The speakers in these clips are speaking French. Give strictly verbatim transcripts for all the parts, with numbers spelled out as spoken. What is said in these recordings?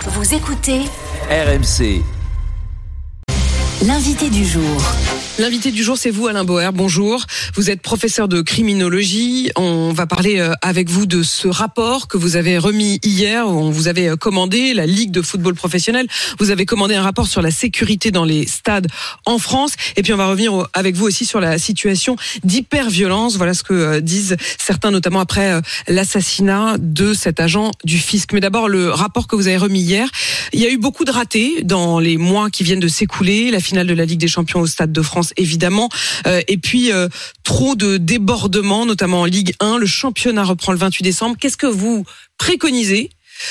Vous écoutez R M C. L'invité du jour. L'invité du jour, c'est vous, Alain Boer. Bonjour. Vous êtes professeur de criminologie. On va parler avec vous de ce rapport que vous avez remis hier. On vous avait commandé, la Ligue de football professionnel. Vous avez commandé un rapport sur la sécurité dans les stades en France. Et puis, on va revenir avec vous aussi sur la situation d'hyperviolence. Voilà ce que disent certains, notamment après l'assassinat de cet agent du fisc. Mais d'abord, le rapport que vous avez remis hier. Il y a eu beaucoup de ratés dans les mois qui viennent de s'écouler. La finale de la Ligue des Champions au Stade de France, évidemment, euh, et puis euh, trop de débordements, notamment en Ligue un. Le championnat reprend le vingt-huit décembre. Qu'est-ce que vous préconisez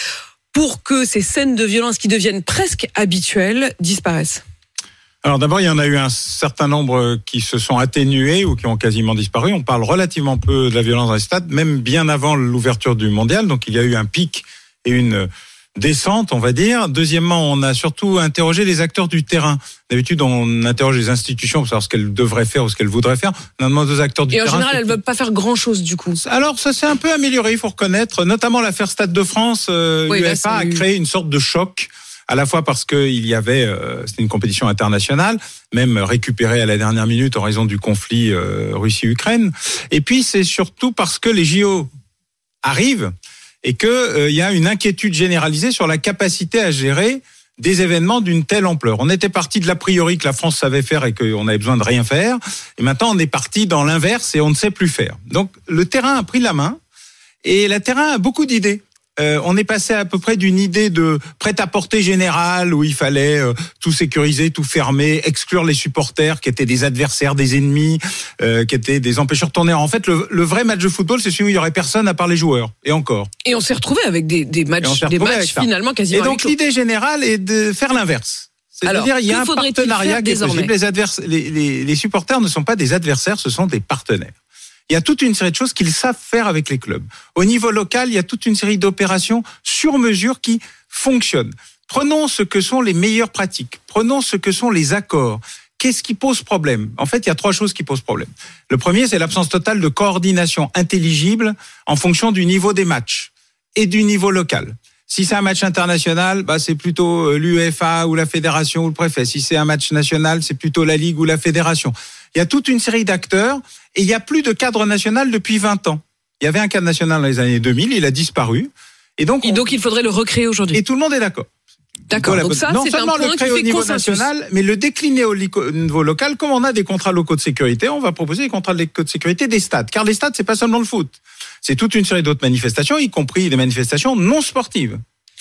pour que ces scènes de violence qui deviennent presque habituelles disparaissent ? Alors d'abord, il y en a eu un certain nombre qui se sont atténués ou qui ont quasiment disparu. On parle relativement peu de la violence dans les stades, même bien avant l'ouverture du mondial. Donc il y a eu un pic et une descente, on va dire. Deuxièmement, on a surtout interrogé les acteurs du terrain. D'habitude, on interroge les institutions pour savoir ce qu'elles devraient faire ou ce qu'elles voudraient faire. On a demandé aux acteurs du terrain. Et en terrain, général, elles ne veulent pas faire grand-chose, du coup. Alors, ça s'est un peu amélioré, il faut reconnaître. Notamment l'affaire Stade de France, euh, oui, l'UEFA a créé une sorte de choc. À la fois parce qu'il y avait, euh, c'était une compétition internationale, même récupérée à la dernière minute en raison du conflit euh, Russie-Ukraine. Et puis, c'est surtout parce que les J O arrivent et qu'il euh, y a une inquiétude généralisée sur la capacité à gérer des événements d'une telle ampleur. On était parti de l'a priori que la France savait faire et qu'on avait besoin de rien faire. Et maintenant, on est parti dans l'inverse et on ne sait plus faire. Donc, le terrain a pris la main et le terrain a beaucoup d'idées. Euh, on est passé à peu près d'une idée de prêt-à-porter général où il fallait euh, tout sécuriser, tout fermer, exclure les supporters qui étaient des adversaires, des ennemis, euh, qui étaient des empêcheurs de tourner. En fait, le, le vrai match de football, c'est celui où il y aurait personne à part les joueurs. Et encore. Et on s'est retrouvé avec des, des matchs, des matchs finalement quasiment. Et donc l'idée générale est de faire l'inverse. C'est-à-dire il y a un partenariat qui est possible. Les, advers... les, les, les supporters ne sont pas des adversaires, ce sont des partenaires. Il y a toute une série de choses qu'ils savent faire avec les clubs. Au niveau local, il y a toute une série d'opérations sur mesure qui fonctionnent. Prenons ce que sont les meilleures pratiques. Prenons ce que sont les accords. Qu'est-ce qui pose problème ? En fait, il y a trois choses qui posent problème. Le premier, c'est l'absence totale de coordination intelligible en fonction du niveau des matchs et du niveau local. Si c'est un match international, bah c'est plutôt l'UEFA ou la fédération ou le préfet. Si c'est un match national, c'est plutôt la ligue ou la fédération. Il y a toute une série d'acteurs et il n'y a plus de cadre national depuis vingt ans. Il y avait un cadre national dans les années deux mille, il a disparu. Et donc, et donc on... il faudrait le recréer aujourd'hui. Et tout le monde est d'accord. D'accord, donc ça, non c'est seulement un point le créer qui au fait niveau consensus. national, mais le décliner au niveau local. Comme on a des contrats locaux de sécurité, on va proposer des contrats locaux de sécurité des stades. Car les stades, c'est pas seulement le foot. C'est toute une série d'autres manifestations, y compris des manifestations non sportives.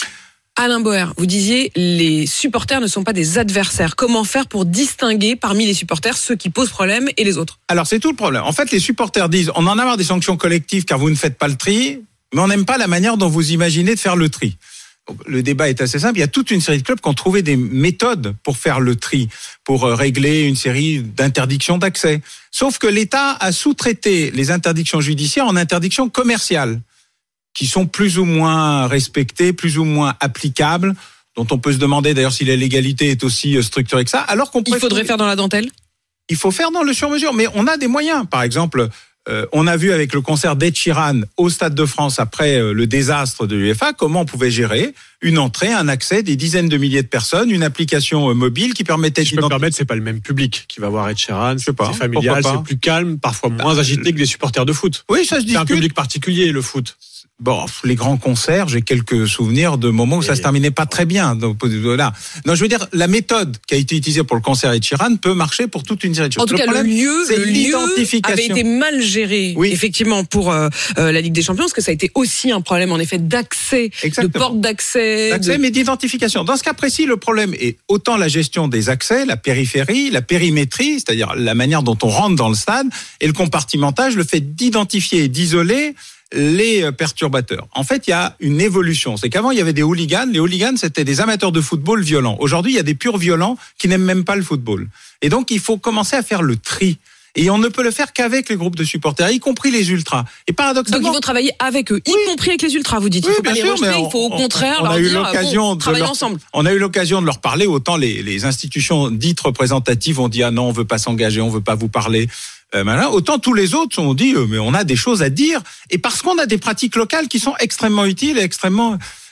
Alain Boer, vous disiez les supporters ne sont pas des adversaires. Comment faire pour distinguer parmi les supporters ceux qui posent problème et les autres ? Alors c'est tout le problème. En fait, les supporters disent on en a marre des sanctions collectives car vous ne faites pas le tri, mais on n'aime pas la manière dont vous imaginez de faire le tri. Donc, le débat est assez simple. Il y a toute une série de clubs qui ont trouvé des méthodes pour faire le tri, pour régler une série d'interdictions d'accès. Sauf que l'État a sous-traité les interdictions judiciaires en interdictions commerciales, qui sont plus ou moins respectées, plus ou moins applicables, dont on peut se demander d'ailleurs si la légalité est aussi structurée que ça. Alors qu'on il faudrait trouver... faire dans la dentelle. Il faut faire dans le sur-mesure, mais on a des moyens. Par exemple, euh, on a vu avec le concert d'Ed Sheeran au Stade de France après euh, le désastre de l'UEFA comment on pouvait gérer une entrée, un accès, des dizaines de milliers de personnes, une application euh, mobile qui permettait. Si je peux me permettre, c'est pas le même public qui va voir Ed Sheeran. C'est pas, familial, c'est plus calme, parfois moins bah, agité que des supporters de foot. Oui, ça se discute. C'est un public particulier, le foot. Bon, les grands concerts, j'ai quelques souvenirs de moments où ça se terminait pas très bien. Donc voilà. Non, je veux dire, la méthode qui a été utilisée pour le concert Ed Sheeran peut marcher pour toute une série de choses. En tout le cas, problème, le lieu, c'est le lieu avait été mal géré, oui. effectivement, pour euh, euh, la Ligue des Champions, parce que ça a été aussi un problème, en effet, d'accès, Exactement. de porte d'accès. D'accès, de... mais d'identification. Dans ce cas précis, le problème est autant la gestion des accès, la périphérie, la périmétrie, c'est-à-dire la manière dont on rentre dans le stade, et le compartimentage, le fait d'identifier et d'isoler les perturbateurs. En fait, il y a une évolution. C'est qu'avant, il y avait des hooligans. Les hooligans, c'était des amateurs de football violents. Aujourd'hui, il y a des purs violents qui n'aiment même pas le football. Et donc, il faut commencer à faire le tri. Et on ne peut le faire qu'avec les groupes de supporters, y compris les ultras. Et paradoxalement, donc il faut travailler avec eux, y oui. compris avec les ultras. Vous dites, il oui, faut pas les sûr, rejeter, on, il faut au contraire on, on leur a eu dire, l'occasion bon, de travailler leur, ensemble. On a eu l'occasion de leur parler. Autant les, les institutions dites représentatives ont dit ah non, on veut pas s'engager, on veut pas vous parler. Euh, malin, autant tous les autres ont dit euh, mais on a des choses à dire, et parce qu'on a des pratiques locales qui sont extrêmement utiles et extrêmement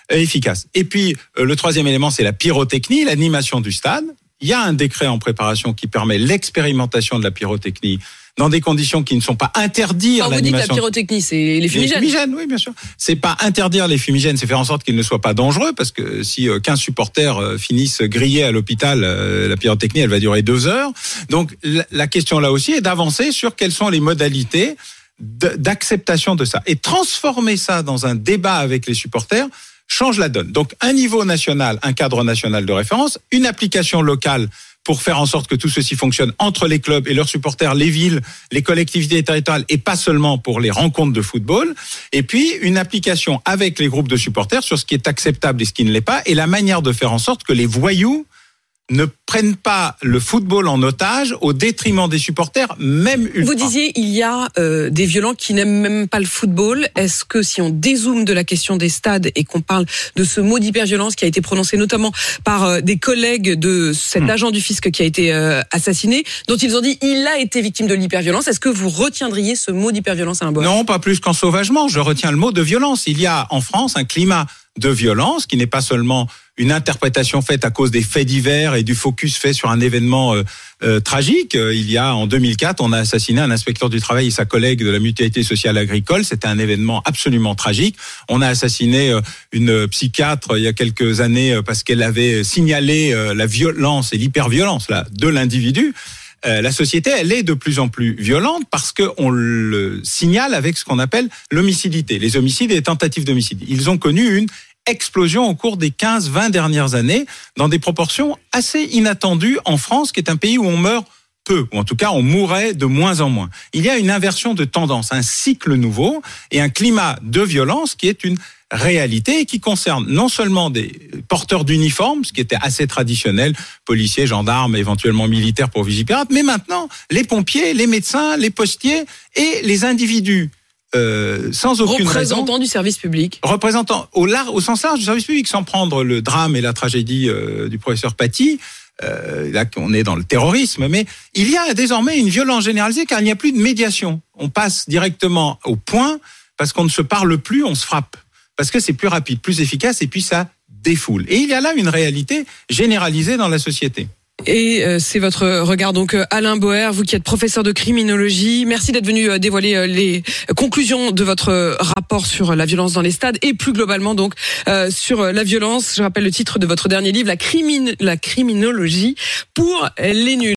efficace. Et puis, le troisième élément, c'est la pyrotechnie, l'animation du stade. Il y a un décret en préparation qui permet l'expérimentation de la pyrotechnie dans des conditions qui ne sont pas interdire Quand l'animation. Vous dites la pyrotechnie, c'est les fumigènes. Les fumigènes, oui, bien sûr. C'est pas interdire les fumigènes, c'est faire en sorte qu'ils ne soient pas dangereux, parce que si quinze supporters finissent grillés à l'hôpital, la pyrotechnie, elle va durer deux heures. Donc, la question là aussi est d'avancer sur quelles sont les modalités d'acceptation de ça. Et transformer ça dans un débat avec les supporters change la donne. Donc, un niveau national, un cadre national de référence, une application locale pour faire en sorte que tout ceci fonctionne entre les clubs et leurs supporters, les villes, les collectivités territoriales, et pas seulement pour les rencontres de football. Et puis, une application avec les groupes de supporters sur ce qui est acceptable et ce qui ne l'est pas, et la manière de faire en sorte que les voyous ne prennent pas le football en otage au détriment des supporters, même ultra. Vous disiez, il y a euh, des violents qui n'aiment même pas le football. Est-ce que si on dézoome de la question des stades et qu'on parle de ce mot d'hyperviolence qui a été prononcé notamment par euh, des collègues de cet mmh. agent du fisc qui a été euh, assassiné, dont ils ont dit il a été victime de l'hyperviolence, est-ce que vous retiendriez ce mot d'hyperviolence, Alain Boer ? Non, pas plus qu'en sauvagement. Je retiens le mot de violence. Il y a en France un climat de violence qui n'est pas seulement une interprétation faite à cause des faits divers et du focus fait sur un événement euh, euh, tragique. Il y a, en deux mille quatre, on a assassiné un inspecteur du travail et sa collègue de la mutualité sociale agricole. C'était un événement absolument tragique. On a assassiné euh, une psychiatre il y a quelques années euh, parce qu'elle avait signalé euh, la violence et l'hyperviolence là, de l'individu. Euh, la société, elle est de plus en plus violente parce qu'on le signale avec ce qu'on appelle l'homicidité. Les homicides et les tentatives d'homicide. Ils ont connu une explosion au cours des quinze vingt dernières années dans des proportions assez inattendues en France, qui est un pays où on meurt peu, ou en tout cas on mourrait de moins en moins. Il y a une inversion de tendance, un cycle nouveau et un climat de violence qui est une réalité et qui concerne non seulement des porteurs d'uniformes, ce qui était assez traditionnel, policiers, gendarmes, éventuellement militaires pour Vigipirate, mais maintenant les pompiers, les médecins, les postiers et les individus Euh, sans aucune représentant raison, du service public, représentant au, lar- au sens large du service public, sans prendre le drame et la tragédie euh, du professeur Paty. Euh, là, on est dans le terrorisme, mais il y a désormais une violence généralisée car il n'y a plus de médiation. On passe directement au point parce qu'on ne se parle plus, on se frappe. Parce que c'est plus rapide, plus efficace et puis ça défoule. Et il y a là une réalité généralisée dans la société. Et euh, c'est votre regard, donc Alain Boer, vous qui êtes professeur de criminologie. Merci d'être venu euh, dévoiler euh, les conclusions de votre rapport sur la violence dans les stades et plus globalement donc euh, sur la violence. Je rappelle le titre de votre dernier livre, La, crimine, la criminologie pour les nuls.